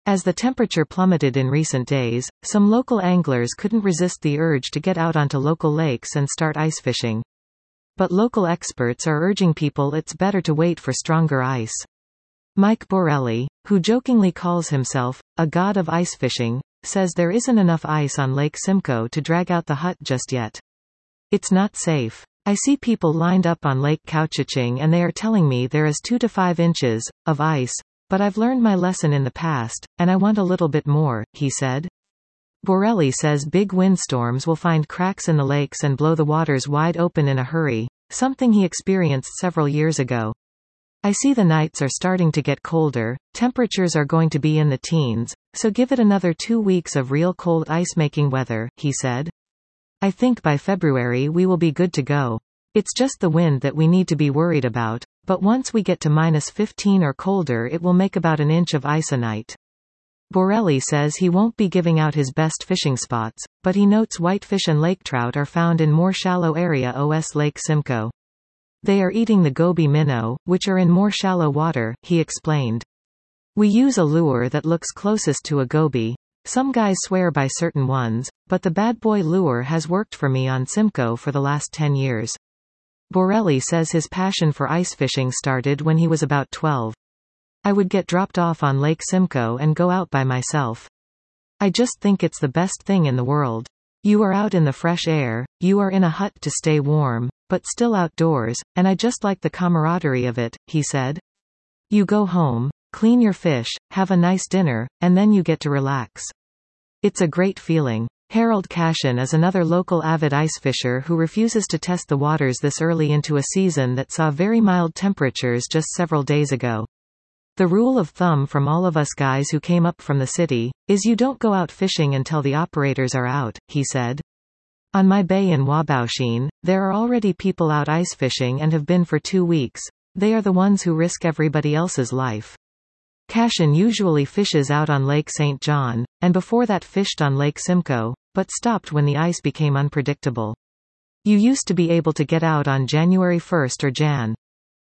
As the temperature plummeted in recent days, some local anglers couldn't resist the urge to get out onto local lakes and start ice fishing. But local experts are urging people it's better to wait for stronger ice. Mike Borelli, who jokingly calls himself a god of ice fishing, says there isn't enough ice on Lake Simcoe to drag out the hut just yet. It's not safe. I see people lined up on Lake Couchiching and they are telling me there is 2 to 5 inches of ice, but I've learned my lesson in the past, and I want a little bit more, he said. Borelli says big windstorms will find cracks in the lakes and blow the waters wide open in a hurry, something he experienced several years ago. I see the nights are starting to get colder, temperatures are going to be in the teens, so give it another 2 weeks of real cold ice-making weather, he said. I think by February we will be good to go. It's just the wind that we need to be worried about, but once we get to -15 or colder it will make about an inch of ice a night. Borelli says he won't be giving out his best fishing spots, but he notes whitefish and lake trout are found in more shallow area os Lake Simcoe. They are eating the goby minnow, which are in more shallow water, he explained. We use a lure that looks closest to a goby. Some guys swear by certain ones, but the bad boy lure has worked for me on Simcoe for the last 10 years. Borelli says his passion for ice fishing started when he was about 12. I would get dropped off on Lake Simcoe and go out by myself. I just think it's the best thing in the world. You are out in the fresh air, you are in a hut to stay warm, but still outdoors, and I just like the camaraderie of it, he said. You go home, clean your fish, have a nice dinner, and then you get to relax. It's a great feeling. Harold Cashin is another local avid ice fisher who refuses to test the waters this early into a season that saw very mild temperatures just several days ago. The rule of thumb from all of us guys who came up from the city is you don't go out fishing until the operators are out, he said. On my bay in Wabaushene, there are already people out ice fishing and have been for 2 weeks. They are the ones who risk everybody else's life. Cashin usually fishes out on Lake St. John, and before that fished on Lake Simcoe, but stopped when the ice became unpredictable. You used to be able to get out on January 1st or Jan.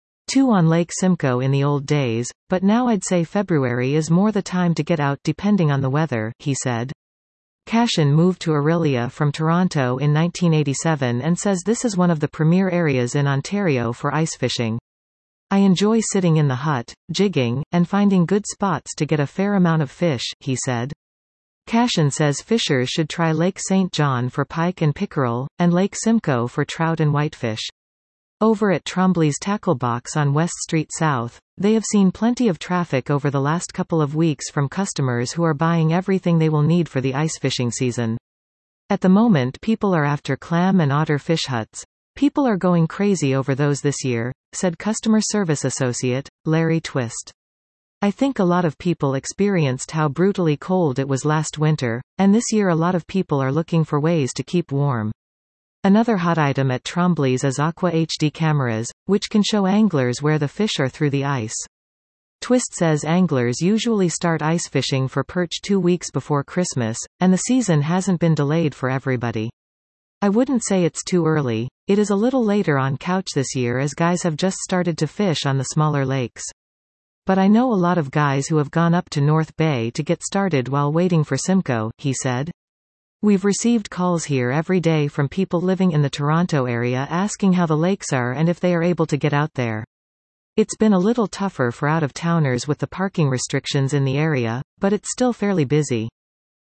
2 on Lake Simcoe in the old days, but now I'd say February is more the time to get out depending on the weather, he said. Cashin moved to Orillia from Toronto in 1987 and says this is one of the premier areas in Ontario for ice fishing. I enjoy sitting in the hut, jigging, and finding good spots to get a fair amount of fish, he said. Cashin says fishers should try Lake St. John for pike and pickerel, and Lake Simcoe for trout and whitefish. Over at Trombley's Tackle Box on West Street South, they have seen plenty of traffic over the last couple of weeks from customers who are buying everything they will need for the ice fishing season. At the moment people are after clam and otter fish huts. People are going crazy over those this year, said customer service associate, Larry Twist. I think a lot of people experienced how brutally cold it was last winter, and this year a lot of people are looking for ways to keep warm. Another hot item at Trombley's is Aqua HD cameras, which can show anglers where the fish are through the ice. Twist says anglers usually start ice fishing for perch 2 weeks before Christmas, and the season hasn't been delayed for everybody. I wouldn't say it's too early. It is a little later on Couch this year as guys have just started to fish on the smaller lakes. But I know a lot of guys who have gone up to North Bay to get started while waiting for Simcoe, he said. We've received calls here every day from people living in the Toronto area asking how the lakes are and if they are able to get out there. It's been a little tougher for out-of-towners with the parking restrictions in the area, but it's still fairly busy.